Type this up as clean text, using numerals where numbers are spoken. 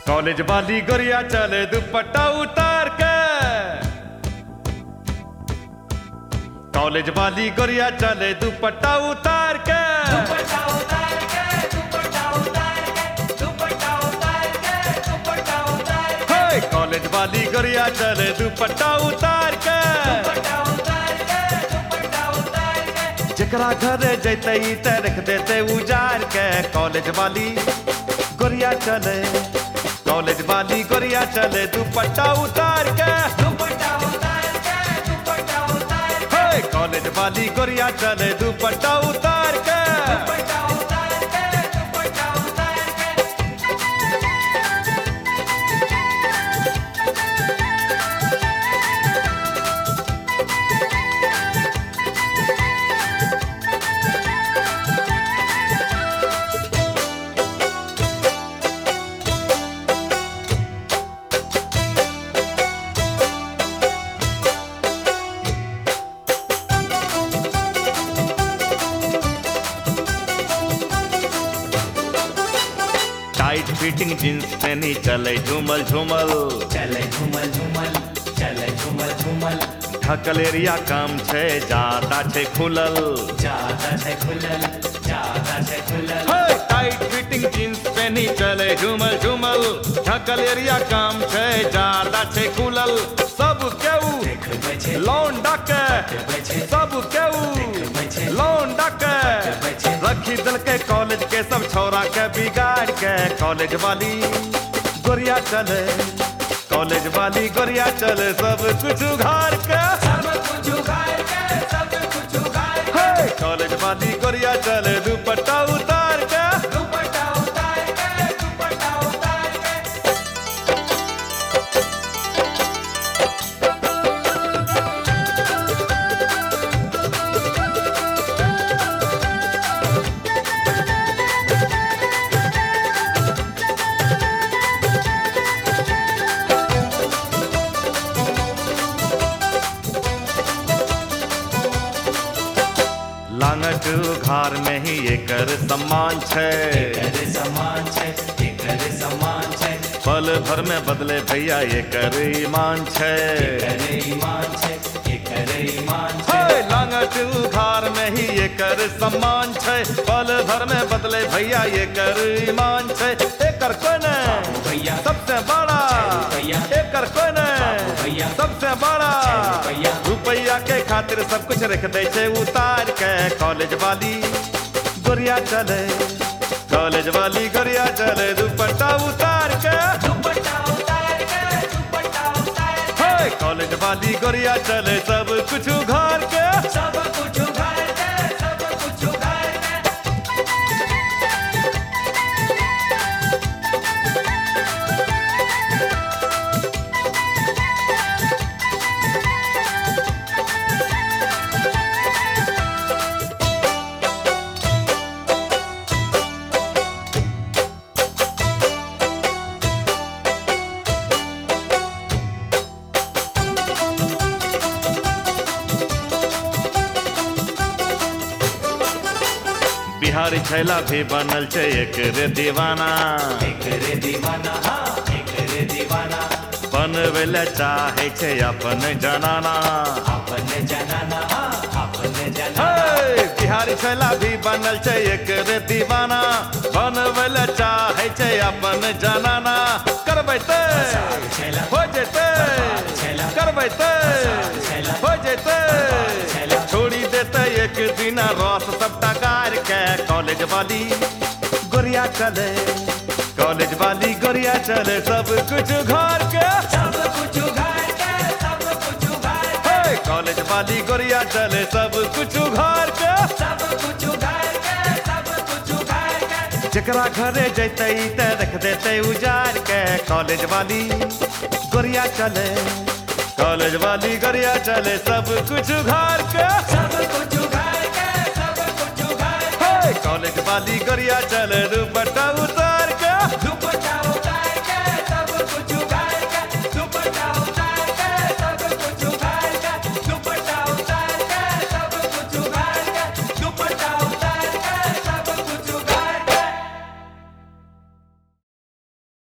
College वाली गोरिया चले दुपट्टा उतार के, कॉलेज वाली गोरिया चले दुपट्टा उतार के, दुपट्टा उतार के, दुपट्टा उतार के, दुपट्टा उतार के, दुपट्टा उतार के, हे कॉलेज वाली गोरिया चले दुपट्टा उतार के, दुपट्टा उतार के, दुपट्टा उतार के, जकरा घरे जैते ते रख देते उजार के। कॉलेज वाली गोरिया चले, कॉलेज वाली गोरिया चले दुपट्टा उतार के, दुपट्टा उतार के, दुपट्टा उतार के, हे कॉलेज वाली गोरिया चले दुपट्टा उतार के। दुपट्टा उतार के, दुपट्टा उतार के। टाइट फिटिंग जींस पहनी चले झूमल झूमल, चले झूमल झूमल, चले झूमल झूमल, ढकल एरिया काम छे ज्यादा छे खुलल। ज्यादा छे खुलल, ज्यादा छे खुलल, हे टाइट फिटिंग जींस पहनी चले झूमल झूमल, ढकल एरिया काम छे ज्यादा छे खुलल। सब केहू देख बचे, लौंडा के, बचे, सब केहू बचे, लौंडा के, बचे, रखी दल के कॉलेज के सब छोरा के बिगाड़ के। कॉलेज वाली गोरिया चले, कॉलेज वाली गोरिया चले सब कुछ उघार के, सब कुछ उखाड़ के, सब कुछ उखाड़ के, हे कॉलेज वाली गोरिया चले दुपट्टा उतार के। दुपट्टा उतार के, दुपट्टा उतार के। लांगट उघार में ही एकर सम्मान छे, एकर समान छे, एकर समान छे, पल भर में बदले भैया एकर ईमान छे। एकर ईमान छे, एकर ईमान छे, हे लांगट उघार में ही एकर सम्मान छे, पल भर में बदले भैया एकर ईमान छे। एकर कोने भैया, सबसे बड़ा, भैया, एकर कोने भैया, सबसे बड़ा, भैया, रुपया के खातिर सब कुछ रख दे छे उतार के। कॉलेज वाली गोरिया चले, कॉलेज वाली गोरिया चले दुपट्टा उतार के, दुपट्टा उतार के, दुपट्टा उतार के, हे कॉलेज वाली गोरिया चले सब कुछ उघार के। सब कुछ उखाड़ के, सब कुछ उखाड़ के। बिहारी छैला भी बनल छे एकरे दीवाना, एकरे दीवाना, हाँ, एकरे दीवाना, बनवेले चाहे छे अपन जनाना। अपने जनाना, हाँ, अपने जनाना, हे बिहारी छैला भी बनल छे एकरे दीवाना, बनवेले चाहे छे अपन जनाना। करबै ते छैला, हो जेते, छैला, करबै ते छैला, हो जेते, छैला, छोड़ी देते एक दिन रस सबटा गार के। कॉलेज वाली गोरिया चले, कॉलेज वाली गोरिया चले सब कुछ घर के, सब कुछ उखाड़ के, सब कुछ उखाड़ के, हे कॉलेज वाली गोरिया चले सब कुछ घर के। सब कुछ उखाड़ के, सब कुछ उखाड़ के, जकरा घरे जैते ते रख देते उजार के। कॉलेज वाली गोरिया चले, कॉलेज वाली गोरिया चले सब कुछ घर के, सब कुछ उखाड़ के, सब कुछ उखाड़ के। हे कॉलेज वाली गोरिया चले दुपट्टा उतार